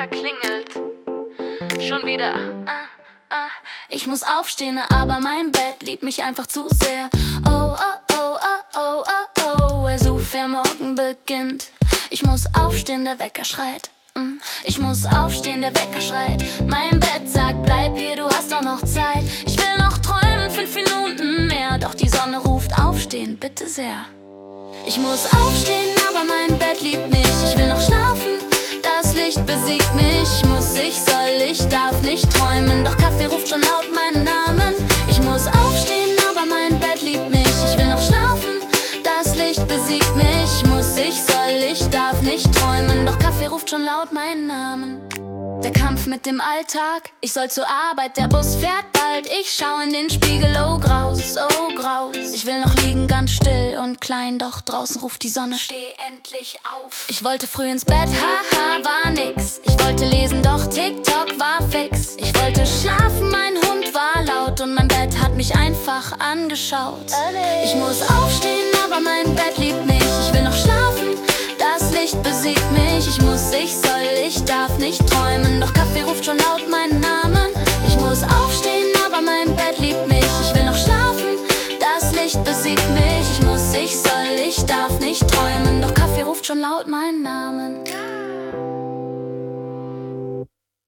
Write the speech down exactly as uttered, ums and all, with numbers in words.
klingelt. Schon wieder. Ah, ah. Ich muss aufstehen, aber mein Bett liebt mich einfach zu sehr. Oh, oh, oh, oh, oh, oh, oh, es ruft, wer morgen beginnt. Ich muss aufstehen, der Wecker schreit. Ich muss aufstehen, der Wecker schreit. Mein Bett sagt, bleib hier, du hast doch noch Zeit. Ich will noch träumen, fünf Minuten mehr. Doch die Sonne ruft, aufstehen, bitte sehr. Ich muss aufstehen, aber mein Bett liebt mich. Ich will noch schlafen, das Licht besiegt mich. Ich muss, ich soll, ich darf nicht träumen. Doch Kaffee ruft schon laut meinen Namen. Ich muss aufstehen, aber mein Bett liebt mich. Ich will noch schlafen, das Licht besiegt mich. Ich muss, ich soll, ich darf nicht träumen. Doch Kaffee ruft schon laut meinen Namen. Der Kampf mit dem Alltag, ich soll zur Arbeit, der Bus fährt bald. Ich schau in den Spiegel, oh graus, oh graus. Ich will noch liegen, ganz still und klein, doch draußen ruft die Sonne, steh endlich auf. Ich wollte früh ins Bett, haha, war nix. Ich wollte lesen, doch TikTok war fix. Ich wollte schlafen, mein Hund war laut und mein Bett hat mich einfach angeschaut. Ich muss aufstehen, aber mein Bett liebt mich. Ich will noch schlafen, das Licht besiegt mich. Ich muss, ich soll, ich darf nicht träumen. Doch Kaffee ruft schon laut meinen Namen. Ich muss aufstehen, aber mein Bett liebt mich. Ich will noch schlafen, das Licht besiegt mich. Ich muss, ich soll, ich darf nicht träumen. Doch Kaffee ruft schon laut meinen Namen.